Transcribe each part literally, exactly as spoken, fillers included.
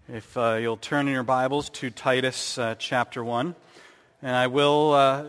If uh, you'll turn in your Bibles to Titus uh, chapter one, and I will, uh,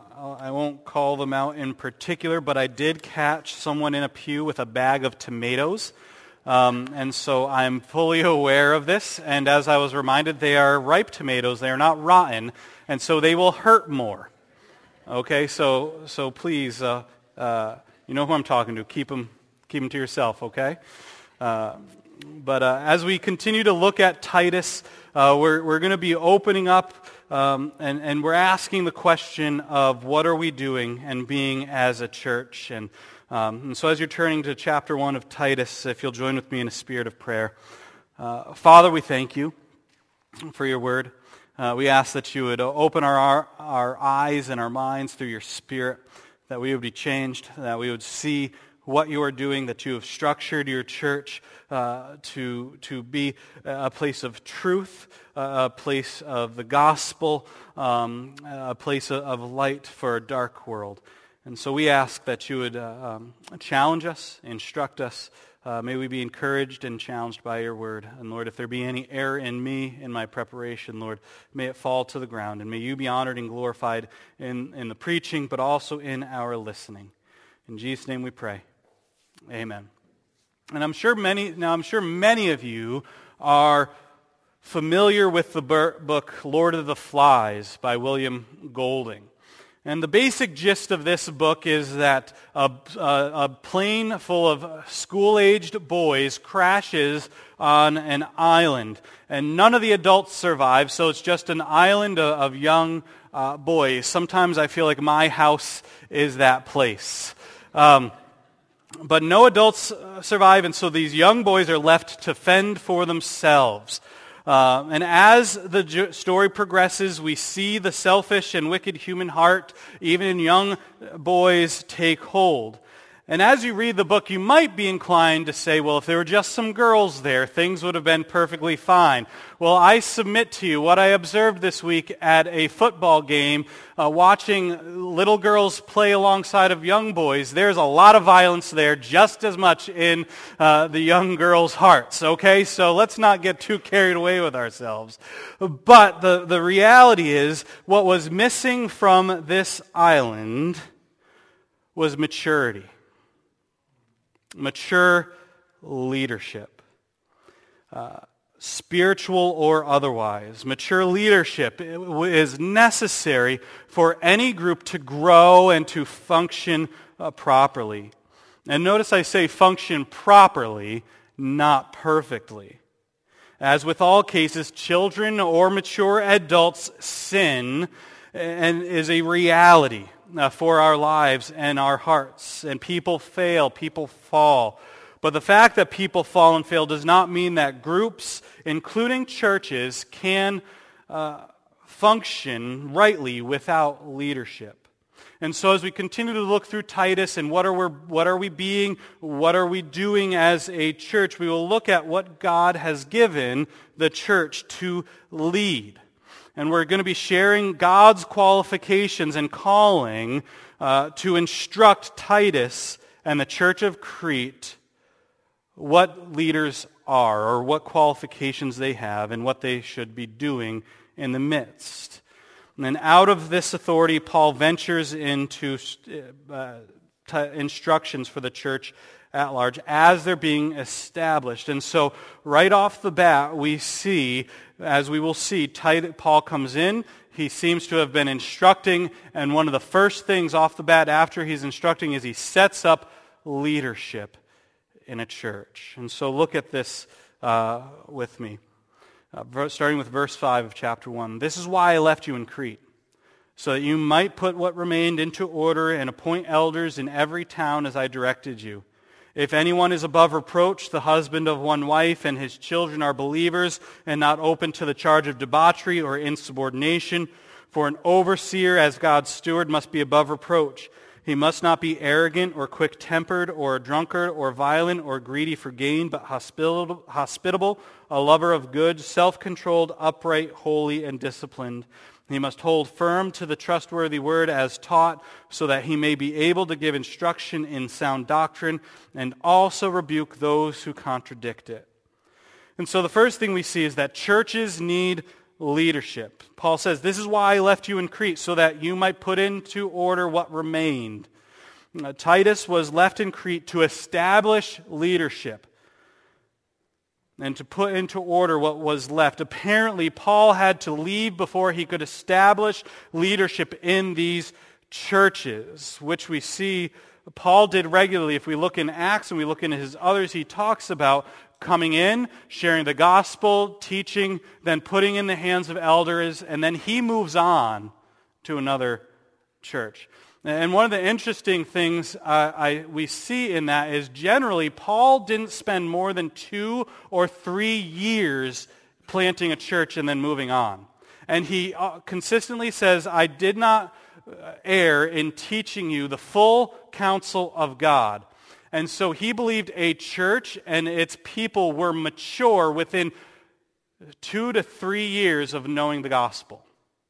I won't call them out in particular, but I did catch someone in a pew with a bag of tomatoes, um, and so I'm fully aware of this, and as I was reminded, they are ripe tomatoes, they are not rotten, and so they will hurt more. Okay, so so please, uh, uh, you know who I'm talking to, keep them, keep them to yourself, okay? Uh, But uh, as we continue to look at Titus, uh, we're, we're going to be opening up um, and, and we're asking the question of what are we doing and being as a church. And, um, and so as you're turning to chapter one of Titus, if you'll join with me in a spirit of prayer. Uh, Father, we thank you for your word. Uh, we ask that you would open our, our, our eyes and our minds through your Spirit, that we would be changed, that we would see what you are doing, that you have structured your church uh, to to be a place of truth, uh, a place of the gospel, um, a place of light for a dark world. And so we ask that you would uh, um, challenge us, instruct us. Uh, may we be encouraged and challenged by your word. And Lord, if there be any error in me, in my preparation, Lord, may it fall to the ground. And may you be honored and glorified in, in the preaching, but also in our listening. In Jesus' name we pray. Amen. And I'm sure many now I'm sure many of you are familiar with the book Lord of the Flies by William Golding. And the basic gist of this book is that a, a, a plane full of school-aged boys crashes on an island, and none of the adults survive, so it's just an island of, of young uh, boys. Sometimes I feel like my house is that place. Um, But no adults survive, and so these young boys are left to fend for themselves. Uh, and as the ju- story progresses, we see the selfish and wicked human heart, even in young boys, take hold. And as you read the book, you might be inclined to say, well, if there were just some girls there, things would have been perfectly fine. Well, I submit to you what I observed this week at a football game, uh, watching little girls play alongside of young boys. There's a lot of violence there, just as much in uh, the young girls' hearts, okay? So let's not get too carried away with ourselves. But the, the reality is, what was missing from this island was maturity. Mature leadership, uh, spiritual or otherwise. Mature leadership is necessary for any group to grow and to function uh, properly. And notice I say function properly, not perfectly. As with all cases, children or mature adults sin and is a reality Uh, for our lives and our hearts. And people fail, people fall. But the fact that people fall and fail does not mean that groups, including churches, can uh, function rightly without leadership. And so as we continue to look through Titus and what are we, what are we being, what are we doing as a church, we will look at what God has given the church to lead. And we're going to be sharing God's qualifications and calling uh, to instruct Titus and the church of Crete what leaders are, or what qualifications they have, and what they should be doing in the midst. And then out of this authority, Paul ventures into uh, t- instructions for the church at large as they're being established. And so right off the bat, we see, as we will see, Titus, Paul comes in, he seems to have been instructing, and one of the first things off the bat after he's instructing is he sets up leadership in a church. And so look at this uh, with me, uh, starting with verse five of chapter one. This is why I left you in Crete, so that you might put what remained into order and appoint elders in every town as I directed you. If anyone is above reproach, the husband of one wife, and his children are believers and not open to the charge of debauchery or insubordination, for an overseer as God's steward must be above reproach. He must not be arrogant or quick-tempered or a drunkard or violent or greedy for gain, but hospitable, hospitable, a lover of good, self-controlled, upright, holy, and disciplined. He must hold firm to the trustworthy word as taught, so that he may be able to give instruction in sound doctrine and also rebuke those who contradict it. And so the first thing we see is that churches need leadership. Paul says, this is why I left you in Crete, so that you might put into order what remained. Uh, Titus was left in Crete to establish leadership and to put into order what was left. Apparently, Paul had to leave before he could establish leadership in these churches, which we see Paul did regularly. If we look in Acts and we look into his others, he talks about coming in, sharing the gospel, teaching, then putting in the hands of elders, and then he moves on to another church. And one of the interesting things uh, I, we see in that is generally Paul didn't spend more than two or three years planting a church and then moving on. And he uh, consistently says, I did not err in teaching you the full counsel of God. And so he believed a church and its people were mature within two to three years of knowing the gospel.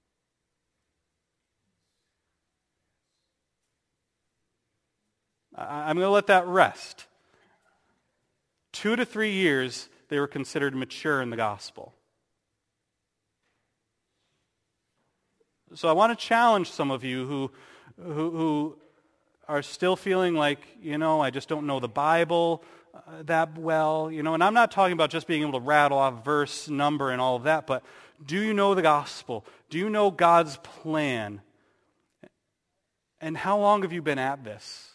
I'm going to let that rest. Two to three years, they were considered mature in the gospel. So I want to challenge some of you who, who, who are still feeling like, you know, I just don't know the Bible uh, that well. You know, and I'm not talking about just being able to rattle off verse, number, and all of that, but do you know the gospel? Do you know God's plan? And how long have you been at this?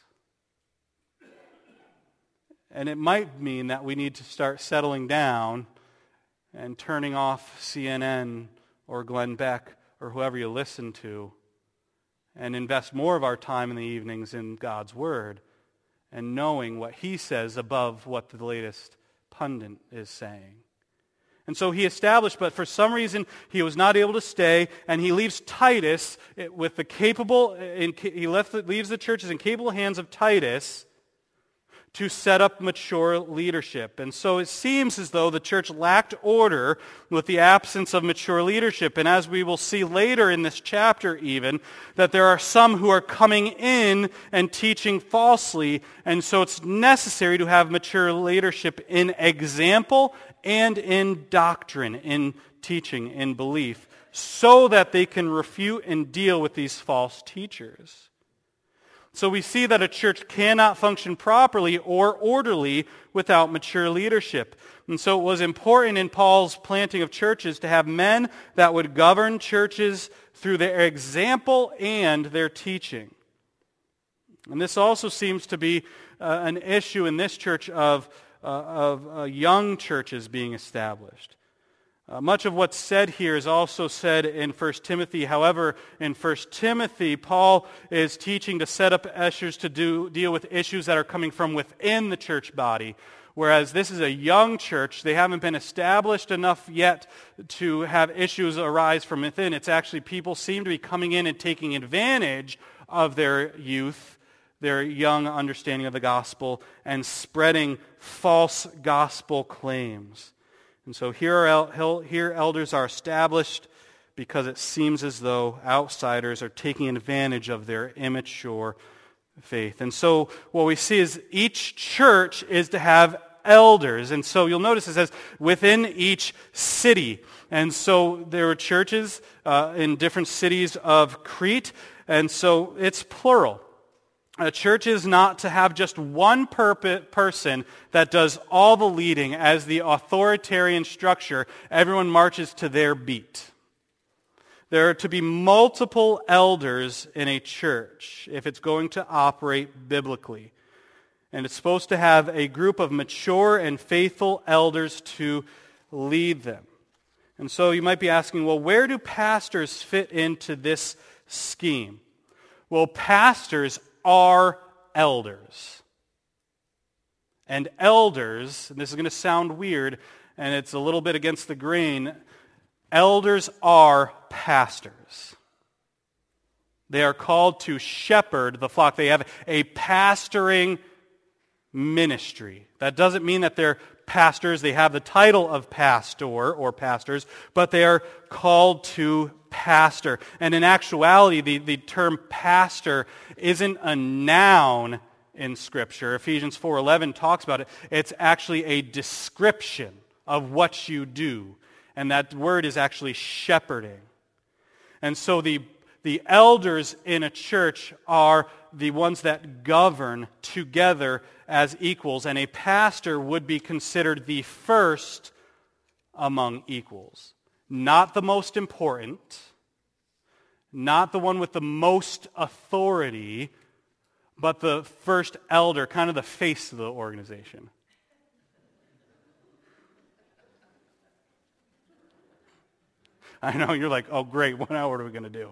And it might mean that we need to start settling down and turning off C N N or Glenn Beck or whoever you listen to and invest more of our time in the evenings in God's Word and knowing what He says above what the latest pundit is saying. And so he established, but for some reason he was not able to stay, and he leaves Titus with the capable, he left, leaves the churches in capable hands of Titus to set up mature leadership. And so it seems as though the church lacked order with the absence of mature leadership. And as we will see later in this chapter even, that there are some who are coming in and teaching falsely. And so it's necessary to have mature leadership in example and in doctrine, in teaching, in belief, so that they can refute and deal with these false teachers. So we see that a church cannot function properly or orderly without mature leadership. And so it was important in Paul's planting of churches to have men that would govern churches through their example and their teaching. And this also seems to be uh, an issue in this church of, uh, of uh, young churches being established. Uh, much of what's said here is also said in First Timothy. However, in First Timothy, Paul is teaching to set up ushers to do, deal with issues that are coming from within the church body. Whereas this is a young church, they haven't been established enough yet to have issues arise from within. It's actually people seem to be coming in and taking advantage of their youth, their young understanding of the gospel, and spreading false gospel claims. And so here, are, here elders are established because it seems as though outsiders are taking advantage of their immature faith. And so what we see is each church is to have elders. And so you'll notice it says within each city. And so there were churches uh, in different cities of Crete. And so it's plural. A church is not to have just one perp- person that does all the leading as the authoritarian structure. Everyone marches to their beat. There are to be multiple elders in a church if it's going to operate biblically. And it's supposed to have a group of mature and faithful elders to lead them. And so you might be asking, well, where do pastors fit into this scheme? Well, pastors are elders. And elders, and this is going to sound weird, and it's a little bit against the grain, elders are pastors. They are called to shepherd the flock. They have a pastoring ministry. That doesn't mean that they're pastors. They have the title of pastor or pastors, but they are called to pastor. And in actuality, the, the term pastor isn't a noun in Scripture. Ephesians four eleven talks about it. It's actually a description of what you do. And that word is actually shepherding. And so the, the elders in a church are the ones that govern together as equals. And a pastor would be considered the first among equals. Not the most important, not the one with the most authority, but the first elder, kind of the face of the organization. I know, you're like, oh great, what now what are we going to do?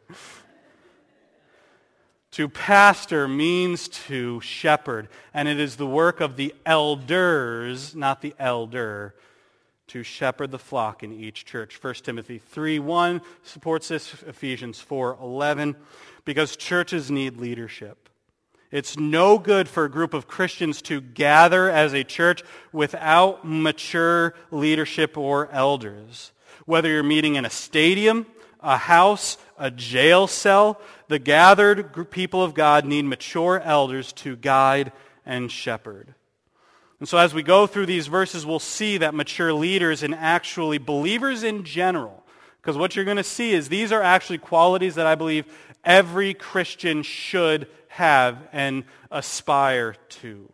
To pastor means to shepherd, and it is the work of the elders, not the elder, to shepherd the flock in each church. First Timothy three one supports this, Ephesians four eleven, because churches need leadership. It's no good for a group of Christians to gather as a church without mature leadership or elders. Whether you're meeting in a stadium, a house, a jail cell, the gathered people of God need mature elders to guide and shepherd. And so as we go through these verses, we'll see that mature leaders and actually believers in general, because what you're going to see is these are actually qualities that I believe every Christian should have and aspire to.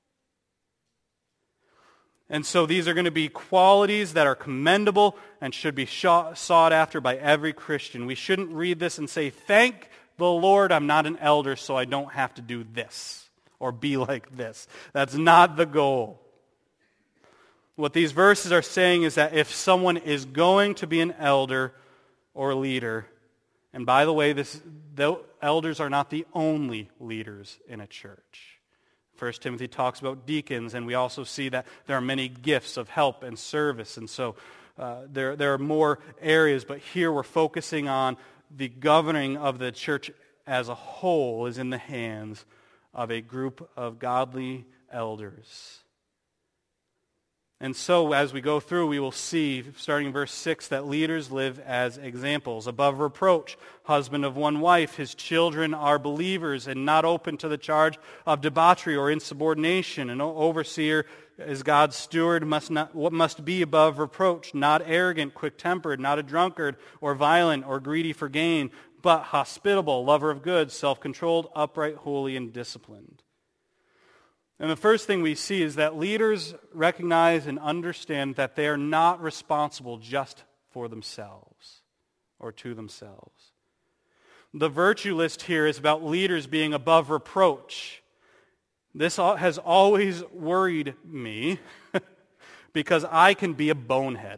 And so these are going to be qualities that are commendable and should be sought after by every Christian. We shouldn't read this and say, thank the Lord I'm not an elder so I don't have to do this or be like this. That's not the goal. What these verses are saying is that if someone is going to be an elder or leader, and by the way, this, the elders are not the only leaders in a church. First Timothy talks about deacons, and we also see that there are many gifts of help and service, and so uh, there, there are more areas, but here we're focusing on the governing of the church as a whole is in the hands of a group of godly elders. And so as we go through, we will see, starting in verse six, that leaders live as examples. Above reproach, husband of one wife, his children are believers and not open to the charge of debauchery or insubordination. An overseer, as God's steward, must not what must be above reproach, not arrogant, quick-tempered, not a drunkard or violent or greedy for gain, but hospitable, lover of good, self-controlled, upright, holy, and disciplined. And the first thing we see is that leaders recognize and understand that they are not responsible just for themselves or to themselves. The virtue list here is about leaders being above reproach. This has always worried me because I can be a bonehead.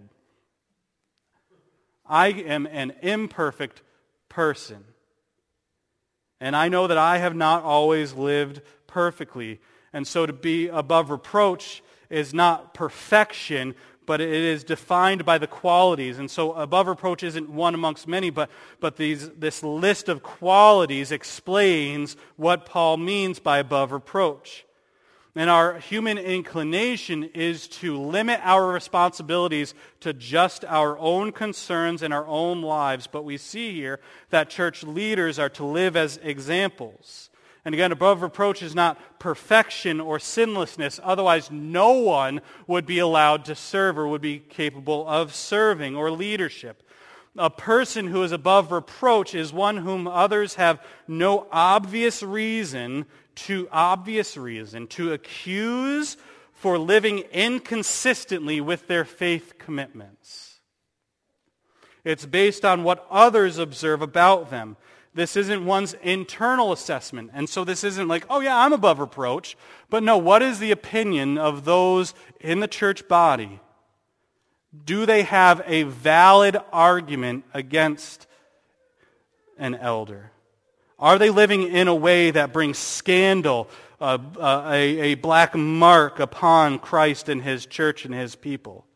I am an imperfect person. And I know that I have not always lived perfectly. And so to be above reproach is not perfection, but it is defined by the qualities. And so above reproach isn't one amongst many, but, but these, this list of qualities explains what Paul means by above reproach. And our human inclination is to limit our responsibilities to just our own concerns and our own lives. But we see here that church leaders are to live as examples. And again, above reproach is not perfection or sinlessness. Otherwise, no one would be allowed to serve or would be capable of serving or leadership. A person who is above reproach is one whom others have no obvious reason to obvious reason to accuse for living inconsistently with their faith commitments. It's based on what others observe about them. This isn't one's internal assessment. And so this isn't like, oh yeah, I'm above reproach. But no, what is the opinion of those in the church body? Do they have a valid argument against an elder? Are they living in a way that brings scandal, uh, uh, a, a black mark upon Christ and His church and His people?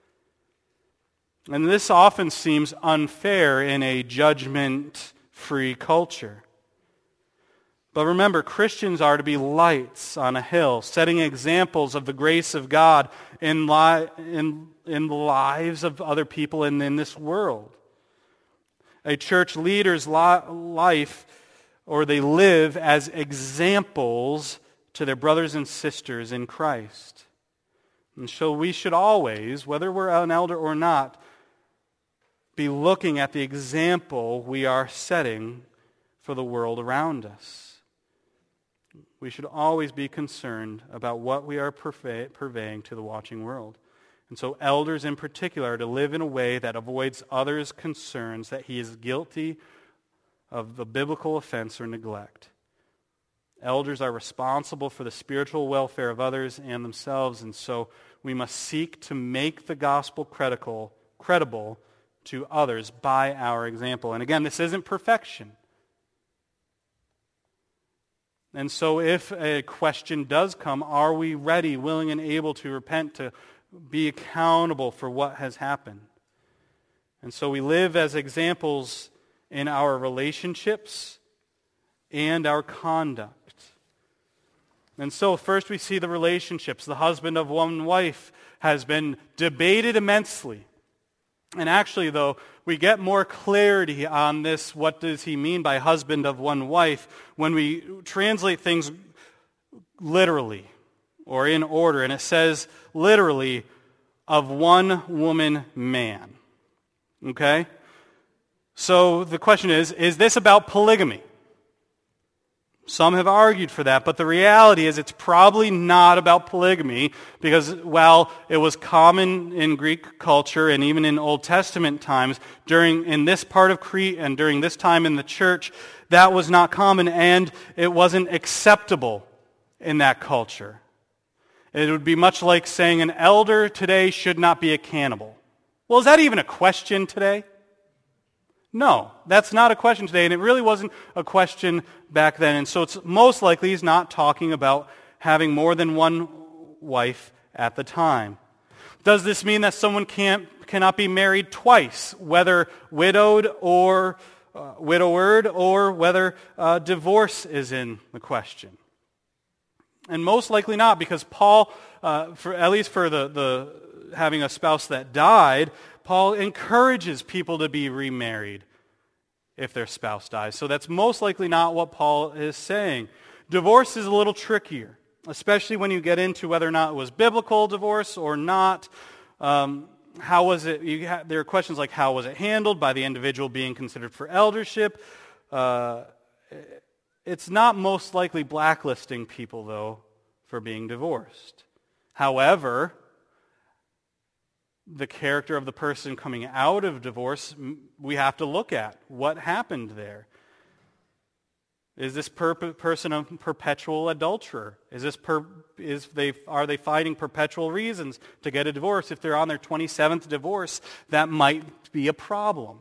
And this often seems unfair in a judgment-free culture. But remember, Christians are to be lights on a hill, setting examples of the grace of God in, li- in, in the lives of other people and in this world. A church leader's li- life, or they live as examples to their brothers and sisters in Christ. And so we should always, whether we're an elder or not, be looking at the example we are setting for the world around us. We should always be concerned about what we are purvey- purveying to the watching world. And so elders in particular are to live in a way that avoids others' concerns that he is guilty of the biblical offense or neglect. Elders are responsible for the spiritual welfare of others and themselves, and so we must seek to make the gospel credible, credible to others by our example. And again, this isn't perfection. And so if a question does come, are we ready, willing, and able to repent, to be accountable for what has happened? And so we live as examples in our relationships and our conduct. And so first we see the relationships. The husband of one wife has been debated immensely. And actually, though, we get more clarity on this, what does he mean by husband of one wife, when we translate things literally or in order. And it says literally, of one woman man. Okay? So the question is, is this about polygamy? Some have argued for that, but the reality is it's probably not about polygamy, because while it was common in Greek culture and even in Old Testament times, during in this part of Crete and during this time in the church, that was not common and it wasn't acceptable in that culture. It would be much like saying an elder today should not be a cannibal. Well, is that even a question today? No, that's not a question today, and it really wasn't a question back then. And so it's most likely he's not talking about having more than one wife at the time. Does this mean that someone can't cannot be married twice, whether widowed or uh, widowered, or whether uh, divorce is in the question? And most likely not, because Paul, uh, for at least for the, the having a spouse that died, Paul encourages people to be remarried if their spouse dies. So that's most likely not what Paul is saying. Divorce is a little trickier, especially when you get into whether or not it was biblical divorce or not. Um, how was it? You ha- there are questions like how was it handled by the individual being considered for eldership. Uh, it's not most likely blacklisting people, though, for being divorced. However, the character of the person coming out of divorce, we have to look at what happened there. Is this per- person a perpetual adulterer? Is this per- is they are they fighting perpetual reasons to get a divorce? If they're on their twenty-seventh divorce, that might be a problem.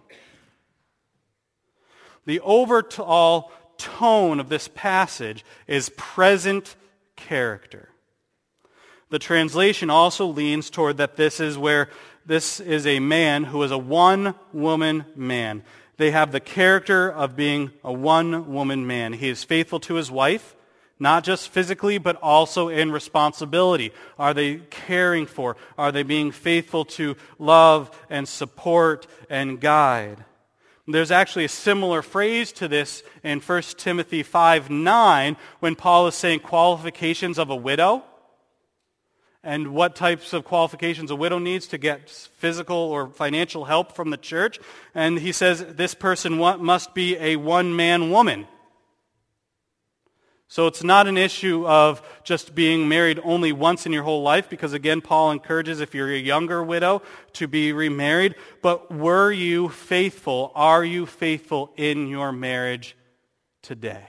The overall tone of this passage is present character. The translation also leans toward that this is where this is a man who is a one-woman man. They have the character of being a one-woman man. He is faithful to his wife, not just physically, but also in responsibility. Are they caring for? Are they being faithful to love and support and guide? There's actually a similar phrase to this in First Timothy five nine when Paul is saying qualifications of a widow and what types of qualifications a widow needs to get physical or financial help from the church. And he says this person must be a one-man woman. So it's not an issue of just being married only once in your whole life, because again, Paul encourages if you're a younger widow to be remarried. But were you faithful? Are you faithful in your marriage today?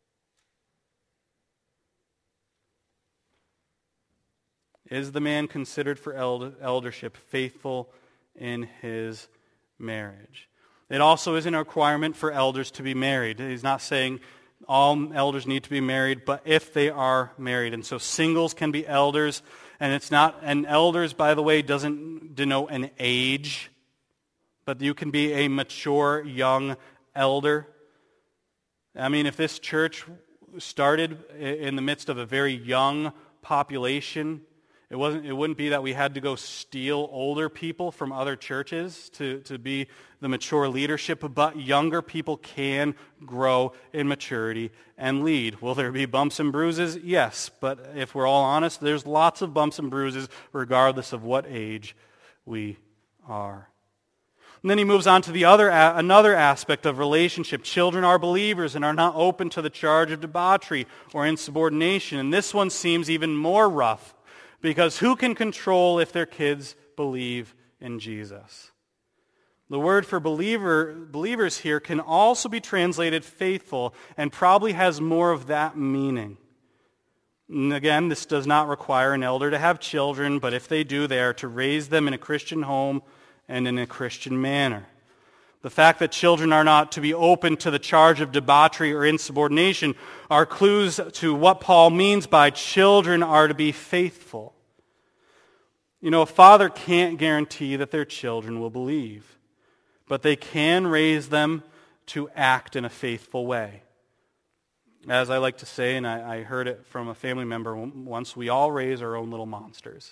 Is the man considered for eldership faithful in his marriage? It also isn't a requirement for elders to be married. He's not saying all elders need to be married, but if they are married. And so singles can be elders, and it's not, and elders, by the way, doesn't denote an age, but you can be a mature young elder. I mean, if this church started in the midst of a very young population, It wasn't. It wouldn't be that we had to go steal older people from other churches to, to be the mature leadership, but younger people can grow in maturity and lead. Will there be bumps and bruises? Yes, but if we're all honest, there's lots of bumps and bruises regardless of what age we are. And then he moves on to the other another aspect of relationship. Children are believers and are not open to the charge of debauchery or insubordination. And this one seems even more rough, because who can control if their kids believe in Jesus? The word for believer, believers here can also be translated faithful, and probably has more of that meaning. And again, this does not require an elder to have children, but if they do, they are to raise them in a Christian home and in a Christian manner. The fact that children are not to be open to the charge of debauchery or insubordination are clues to what Paul means by children are to be faithful. You know, a father can't guarantee that their children will believe, but they can raise them to act in a faithful way. As I like to say, and I, I heard it from a family member once, we all raise our own little monsters.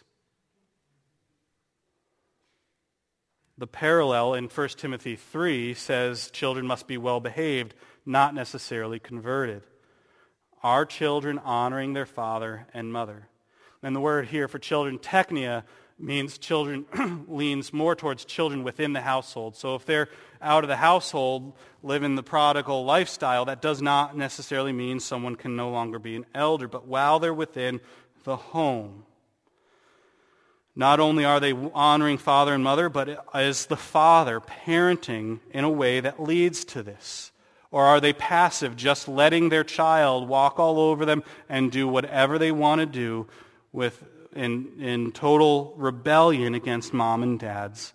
The parallel in First Timothy three says children must be well behaved, not necessarily converted. Are children honoring their father and mother? And the word here for children, teknia, means children, leans more towards children within the household. So if they're out of the household, living the prodigal lifestyle, that does not necessarily mean someone can no longer be an elder. But while they're within the home, not only are they honoring father and mother, but is the father parenting in a way that leads to this? Or are they passive, just letting their child walk all over them and do whatever they want to do with in, in total rebellion against mom and dad's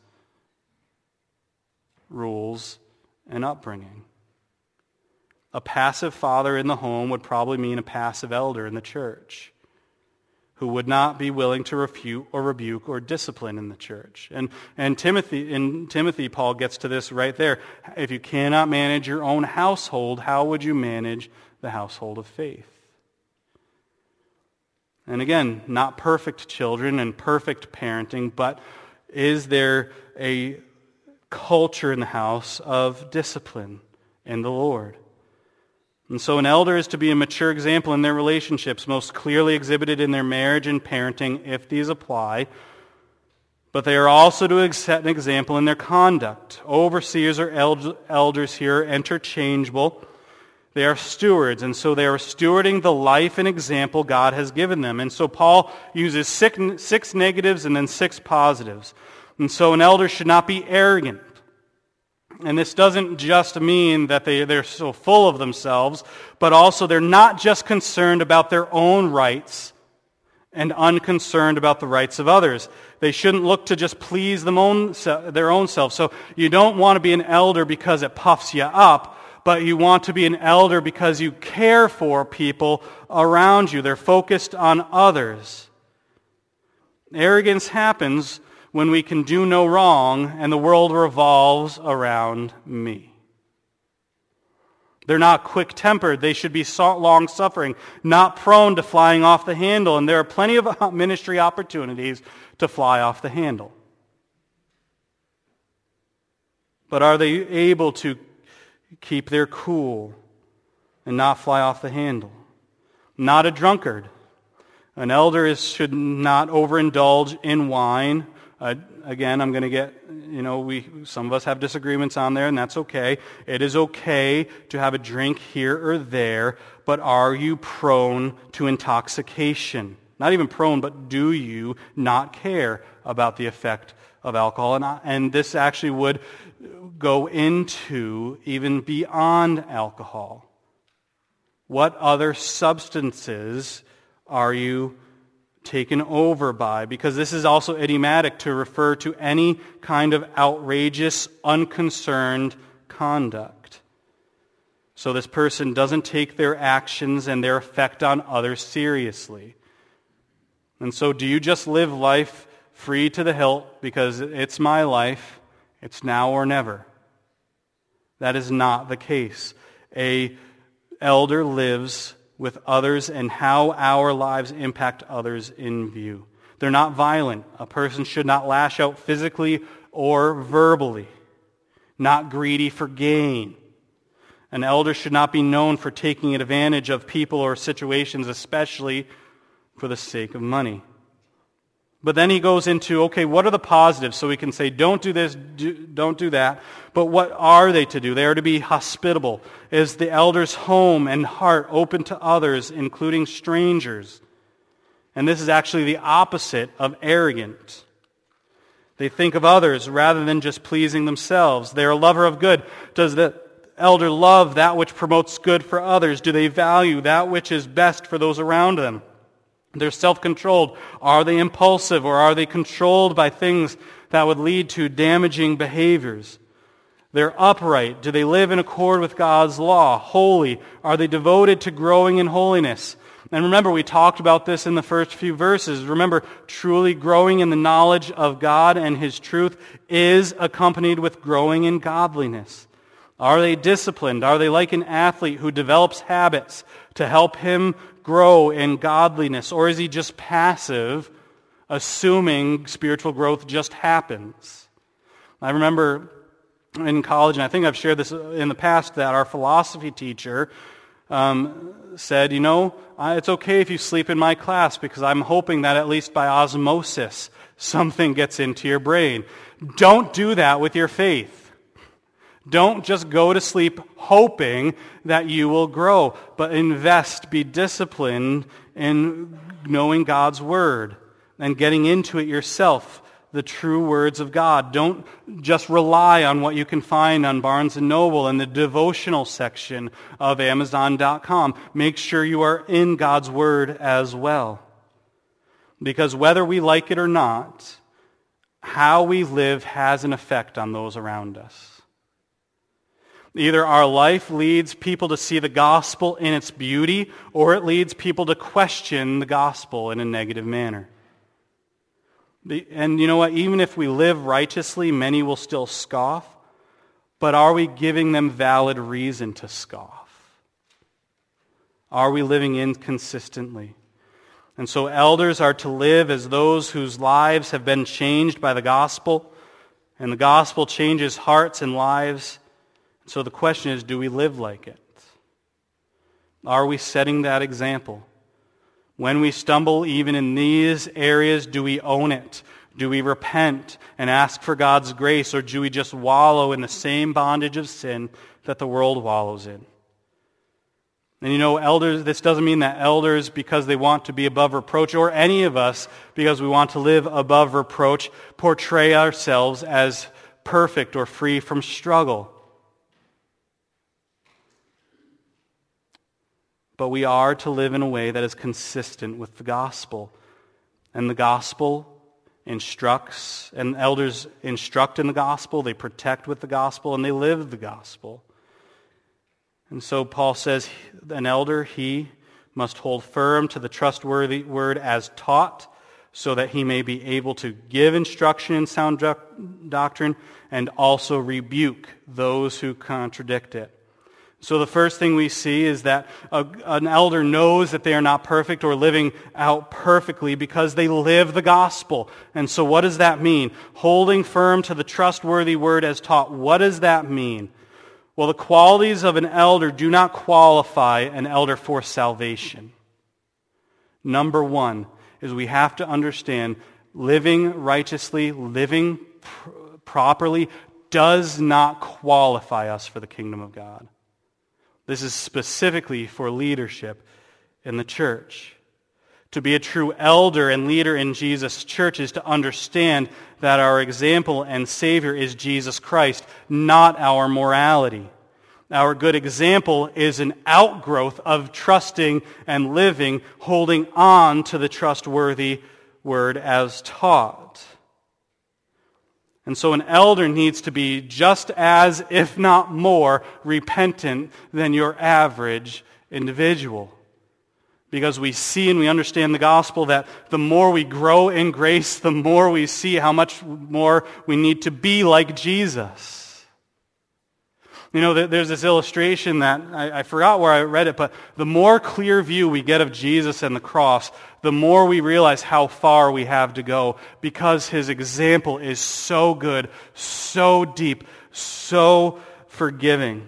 rules and upbringing? A passive father in the home would probably mean a passive elder in the church, who would not be willing to refute or rebuke or discipline in the church. And and Timothy, in Timothy, Paul gets to this right there. If you cannot manage your own household, how would you manage the household of faith? And again, not perfect children and perfect parenting, but is there a culture in the house of discipline in the Lord? And so an elder is to be a mature example in their relationships, most clearly exhibited in their marriage and parenting, if these apply. But they are also to set an example in their conduct. Overseers or elders here are interchangeable. They are stewards, and so they are stewarding the life and example God has given them. And so Paul uses six, six negatives and then six positives. And so an elder should not be arrogant. And this doesn't just mean that they, they're so full of themselves, but also they're not just concerned about their own rights and unconcerned about the rights of others. They shouldn't look to just please them own, their own selves. So you don't want to be an elder because it puffs you up, but you want to be an elder because you care for people around you. They're focused on others. Arrogance happens when we can do no wrong and the world revolves around me. They're not quick-tempered. They should be long-suffering, not prone to flying off the handle. And there are plenty of ministry opportunities to fly off the handle. But are they able to keep their cool and not fly off the handle? Not a drunkard. An elder is, should not overindulge in wine. Uh, again, I'm going to get, you know, we some of us have disagreements on there, and that's okay. It is okay to have a drink here or there, but are you prone to intoxication? Not even prone, but do you not care about the effect of alcohol? And, and this actually would go into even beyond alcohol. What other substances are you taken over by? Because this is also idiomatic to refer to any kind of outrageous, unconcerned conduct. So this person doesn't take their actions and their effect on others seriously. And so do you just live life free to the hilt because it's my life, it's now or never? That is not the case. A elder lives with others and how our lives impact others in view. They're not violent. A person should not lash out physically or verbally. Not greedy for gain. An elder should not be known for taking advantage of people or situations, especially for the sake of money. But then he goes into, okay, what are the positives? So we can say, don't do this, do, don't do that. But what are they to do? They are to be hospitable. Is the elder's home and heart open to others, including strangers? And this is actually the opposite of arrogant. They think of others rather than just pleasing themselves. They are a lover of good. Does the elder love that which promotes good for others? Do they value that which is best for those around them? They're self-controlled. Are they impulsive, or are they controlled by things that would lead to damaging behaviors? They're upright. Do they live in accord with God's law? Holy. Are they devoted to growing in holiness? And remember, we talked about this in the first few verses. Remember, truly growing in the knowledge of God and His truth is accompanied with growing in godliness. Are they disciplined? Are they like an athlete who develops habits to help him grow in godliness? Or is he just passive, assuming spiritual growth just happens? I remember in college, and I think I've shared this in the past, that our philosophy teacher um, said, you know, it's okay if you sleep in my class because I'm hoping that at least by osmosis something gets into your brain. Don't do that with your faith. Don't just go to sleep hoping that you will grow, but invest, be disciplined in knowing God's Word and getting into it yourself, the true words of God. Don't just rely on what you can find on Barnes and Noble and the devotional section of Amazon dot com. Make sure you are in God's Word as well. Because whether we like it or not, how we live has an effect on those around us. Either our life leads people to see the gospel in its beauty, or it leads people to question the gospel in a negative manner. And you know what? Even if we live righteously, many will still scoff. But are we giving them valid reason to scoff? Are we living inconsistently? And so elders are to live as those whose lives have been changed by the gospel, and the gospel changes hearts and lives. So the question is, do we live like it? Are we setting that example? When we stumble even in these areas, do we own it? Do we repent and ask for God's grace, or do we just wallow in the same bondage of sin that the world wallows in? And you know, elders, this doesn't mean that elders, because they want to be above reproach, or any of us, because we want to live above reproach, portray ourselves as perfect or free from struggle. But we are to live in a way that is consistent with the gospel. And the gospel instructs, and elders instruct in the gospel, they protect with the gospel, and they live the gospel. And so Paul says, an elder, he must hold firm to the trustworthy word as taught, so that he may be able to give instruction in sound doc- doctrine and also rebuke those who contradict it. So the first thing we see is that a, an elder knows that they are not perfect or living out perfectly because they live the gospel. And so what does that mean? Holding firm to the trustworthy word as taught. What does that mean? Well, the qualities of an elder do not qualify an elder for salvation. Number one is we have to understand living righteously, living pr- properly does not qualify us for the kingdom of God. This is specifically for leadership in the church. To be a true elder and leader in Jesus' church is to understand that our example and Savior is Jesus Christ, not our morality. Our good example is an outgrowth of trusting and living, holding on to the trustworthy word as taught. And so an elder needs to be just as, if not more, repentant than your average individual. Because we see and we understand the gospel that the more we grow in grace, the more we see how much more we need to be like Jesus. You know, there's this illustration that, I, I forgot where I read it, but the more clear view we get of Jesus and the cross, the more we realize how far we have to go, because his example is so good, so deep, so forgiving.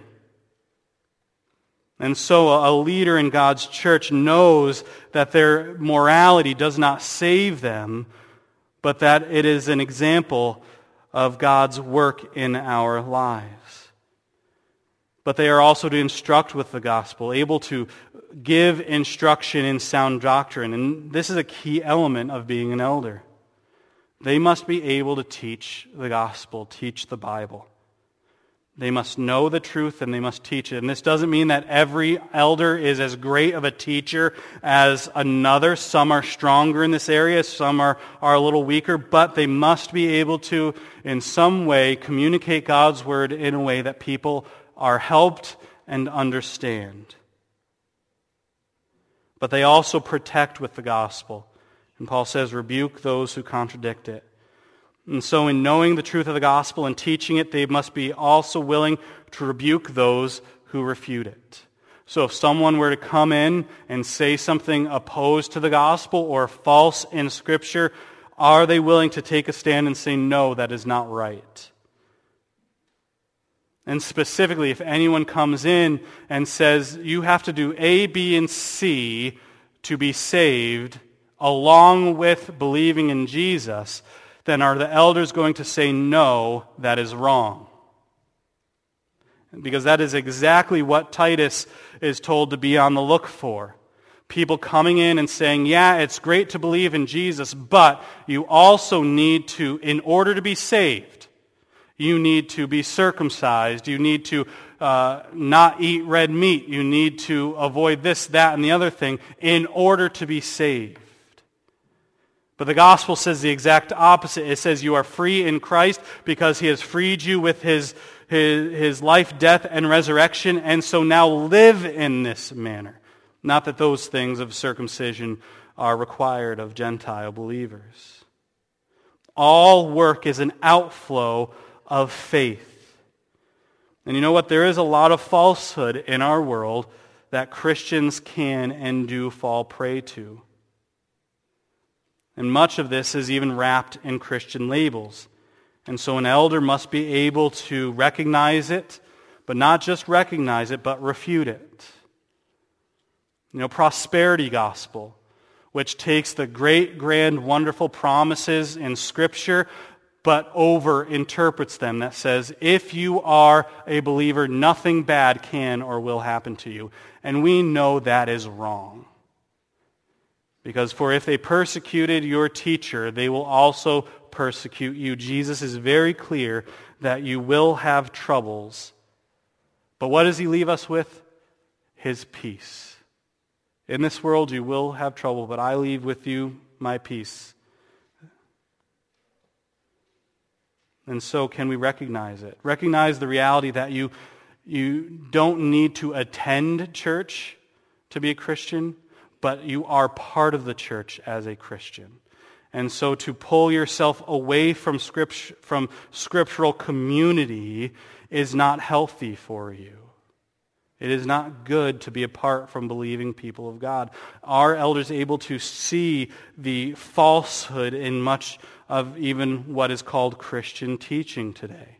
And so a leader in God's church knows that their morality does not save them, but that it is an example of God's work in our lives. But they are also to instruct with the gospel, able to give instruction in sound doctrine. And this is a key element of being an elder. They must be able to teach the gospel, teach the Bible. They must know the truth and they must teach it. And this doesn't mean that every elder is as great of a teacher as another. Some are stronger in this area, some are, are a little weaker, but they must be able to, in some way, communicate God's word in a way that people are helped and understand. But they also protect with the gospel. And Paul says, rebuke those who contradict it. And so in knowing the truth of the gospel and teaching it, they must be also willing to rebuke those who refute it. So if someone were to come in and say something opposed to the gospel or false in Scripture, are they willing to take a stand and say, no, that is not right? And specifically, if anyone comes in and says, you have to do A, B, and C to be saved, along with believing in Jesus, then are the elders going to say, no, that is wrong? Because that is exactly what Titus is told to be on the look for. People coming in and saying, yeah, it's great to believe in Jesus, but you also need to, in order to be saved, you need to be circumcised. You need to uh, not eat red meat. You need to avoid this, that, and the other thing in order to be saved. But the gospel says the exact opposite. It says you are free in Christ because he has freed you with his, his, his life, death, and resurrection, and so now live in this manner. Not that those things of circumcision are required of Gentile believers. All work is an outflow of faith. And you know what? There is a lot of falsehood in our world that Christians can and do fall prey to. And much of this is even wrapped in Christian labels. And so an elder must be able to recognize it, but not just recognize it, but refute it. You know, prosperity gospel, which takes the great, grand, wonderful promises in Scripture, but over-interprets them, that says, if you are a believer, nothing bad can or will happen to you. And we know that is wrong. Because for if they persecuted your teacher, they will also persecute you. Jesus is very clear that you will have troubles. But what does he leave us with? His peace. In this world you will have trouble, but I leave with you my peace. And so can we recognize it? Recognize the reality that you, you don't need to attend church to be a Christian, but you are part of the church as a Christian. And so to pull yourself away from script, from scriptural community is not healthy for you. It is not good to be apart from believing people of God. Are elders able to see the falsehood in much of even what is called Christian teaching today?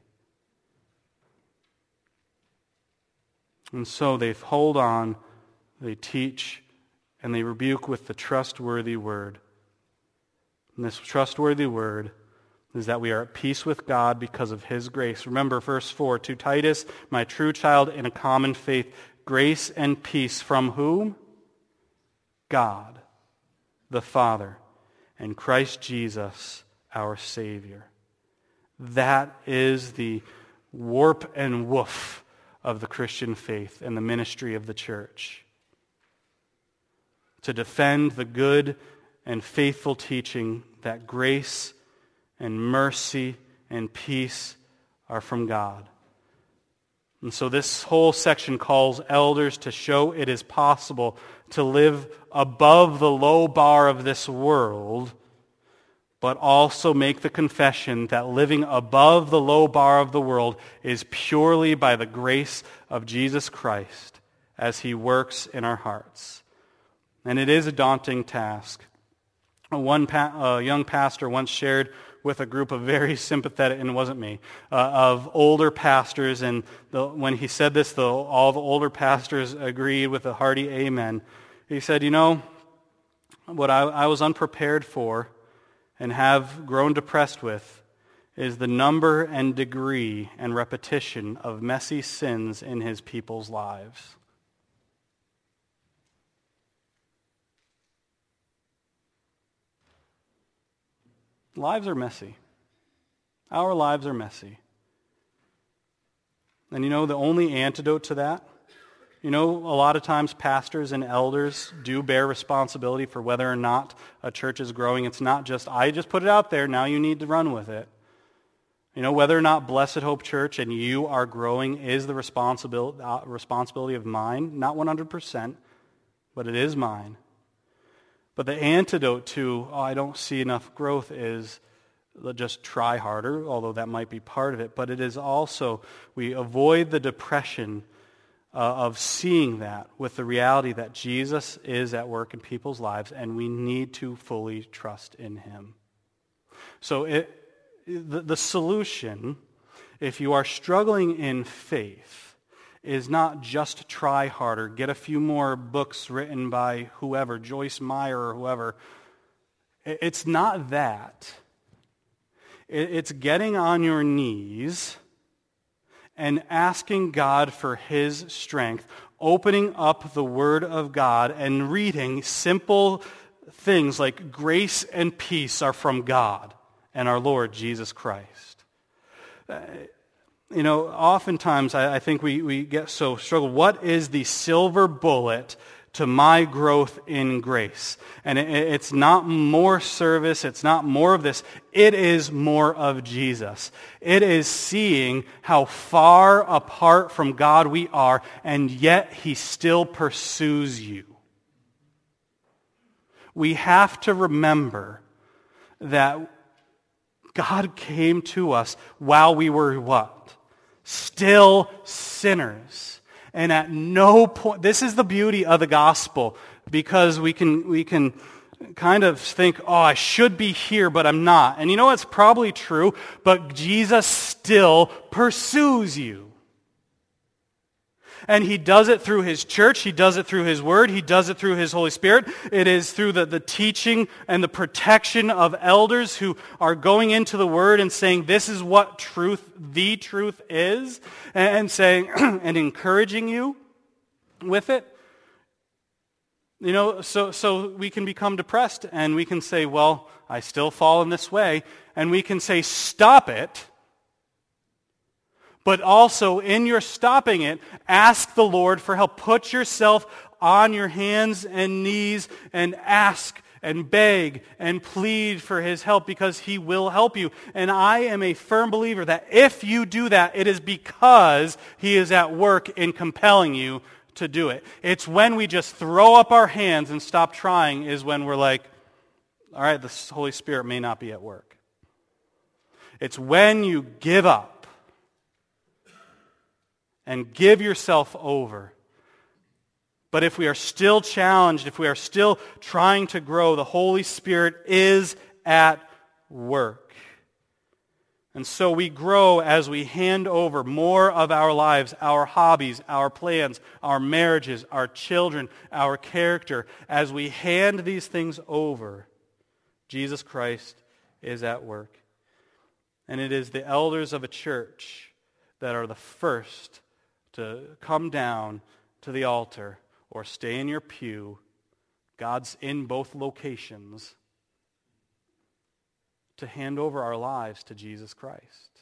And so they hold on, they teach, and they rebuke with the trustworthy word. And this trustworthy word is that we are at peace with God because of his grace. Remember verse four, to Titus, my true child in a common faith, grace and peace from whom? God, the Father, and Christ Jesus, our Savior. That is the warp and woof of the Christian faith and the ministry of the church. To defend the good and faithful teaching that grace and mercy and peace are from God. And so this whole section calls elders to show it is possible to live above the low bar of this world, but also make the confession that living above the low bar of the world is purely by the grace of Jesus Christ as he works in our hearts. And it is a daunting task. One pa- uh, young pastor once shared with a group of very sympathetic, and it wasn't me, uh, of older pastors, and the, when he said this, the, all the older pastors agreed with a hearty amen. He said, you know, what I, I was unprepared for and have grown depressed with is the number and degree and repetition of messy sins in his people's lives. Lives are messy. Our lives are messy. And you know, the only antidote to that, you know, a lot of times pastors and elders do bear responsibility for whether or not a church is growing. It's not just, I just put it out there, now you need to run with it. You know, whether or not Blessed Hope Church and you are growing is the responsibility, uh, responsibility of mine. Not one hundred percent, but it is mine. But the antidote to, oh, I don't see enough growth is just try harder, although that might be part of it. But it is also, we avoid the depression uh, of seeing that with the reality that Jesus is at work in people's lives, and we need to fully trust in him. So it, the, the solution, if you are struggling in faith, is not just try harder, get a few more books written by whoever, Joyce Meyer or whoever. It's not that. It's getting on your knees and asking God for his strength, opening up the Word of God and reading simple things like grace and peace are from God and our Lord Jesus Christ. Uh, You know, oftentimes I, I think we, we get so struggled. What is the silver bullet to my growth in grace? And it, it's not more service. It's not more of this. It is more of Jesus. It is seeing how far apart from God we are, and yet he still pursues you. We have to remember that God came to us while we were what? Still sinners. And at no point, this is the beauty of the gospel, because we can we can kind of think, oh, I should be here, but I'm not. And you know, it's probably true, but Jesus still pursues you. And he does it through his church. He does it through his word. He does it through his Holy Spirit. It is through the, the teaching and the protection of elders who are going into the word and saying, this is what truth, the truth is, and saying, and encouraging you with it. You know, so, so we can become depressed and we can say, well, I still fall in this way. And we can say, stop it. But also, in your stopping it, ask the Lord for help. Put yourself on your hands and knees and ask and beg and plead for his help, because he will help you. And I am a firm believer that if you do that, it is because he is at work in compelling you to do it. It's when we just throw up our hands and stop trying is when we're like, all right, the Holy Spirit may not be at work. It's when you give up and give yourself over. But if we are still challenged, if we are still trying to grow, the Holy Spirit is at work. And so we grow as we hand over more of our lives, our hobbies, our plans, our marriages, our children, our character. As we hand these things over, Jesus Christ is at work. And it is the elders of a church that are the first to come down to the altar or stay in your pew. God's in both locations, to hand over our lives to Jesus Christ.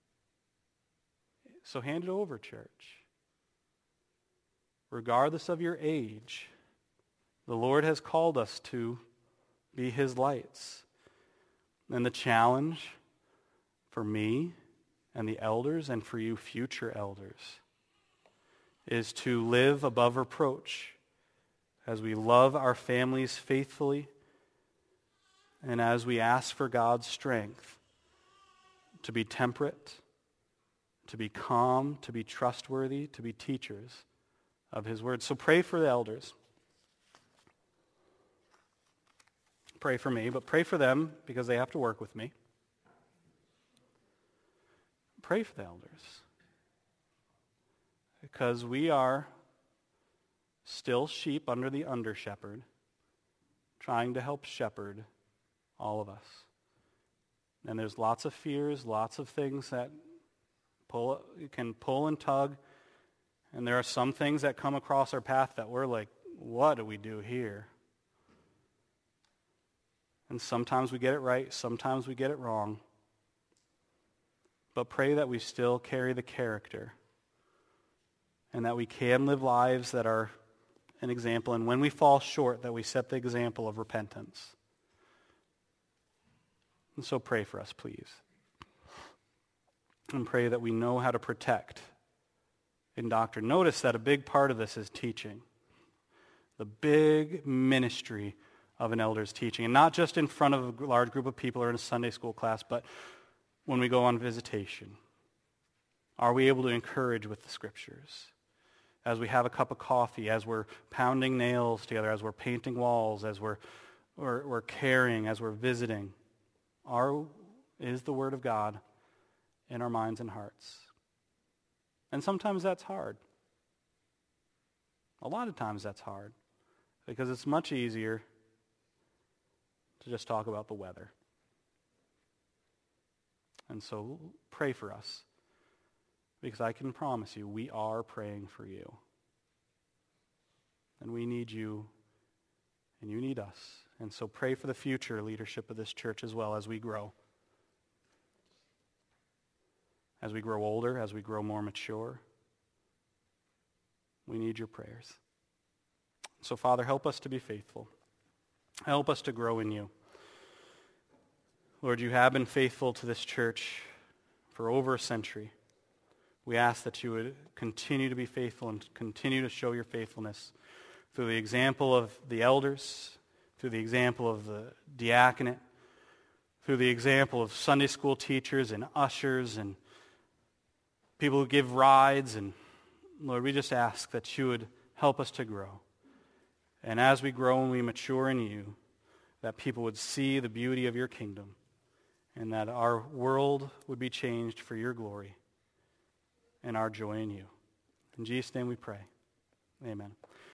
So hand it over, church. Regardless of your age, the Lord has called us to be his lights. And the challenge for me and the elders, and for you future elders, is to live above reproach as we love our families faithfully, And as we ask for God's strength to be temperate, to be calm, to be trustworthy, to be teachers of his word. So pray for the elders. Pray for me, but pray for them because they have to work with me. Pray for the elders because we are still sheep under the under-shepherd, trying to help shepherd all of us. And there's lots of fears, lots of things that pull, can pull and tug. And there are some things that come across our path that we're like, what do we do here? And sometimes we get it right, sometimes we get it wrong. But pray that we still carry the character and that we can live lives that are an example. And when we fall short, that we set the example of repentance. And so pray for us, please. And pray that we know how to protect in doctrine. Notice that a big part of this is teaching. The big ministry of an elder's teaching. And not just in front of a large group of people or in a Sunday school class, but when we go on visitation. Are we able to encourage with the scriptures? As we have a cup of coffee, as we're pounding nails together, as we're painting walls, as we're, we're, we're caring, as we're visiting. Are, is the Word of God in our minds and hearts? And sometimes that's hard. A lot of times that's hard because it's much easier to just talk about the weather. And so pray for us because I can promise you we are praying for you. And we need you and you need us. And so pray for the future leadership of this church as well as we grow. As we grow older, as we grow more mature, we need your prayers. So, Father, help us to be faithful. Help us to grow in you. Lord, you have been faithful to this church for over a century. We ask that you would continue to be faithful and continue to show your faithfulness through the example of the elders, through the example of the diaconate, through the example of Sunday school teachers and ushers and people who give rides. And Lord, we just ask that you would help us to grow. And as we grow and we mature in you, that people would see the beauty of your kingdom and that our world would be changed for your glory and our joy in you. In Jesus' name we pray. Amen.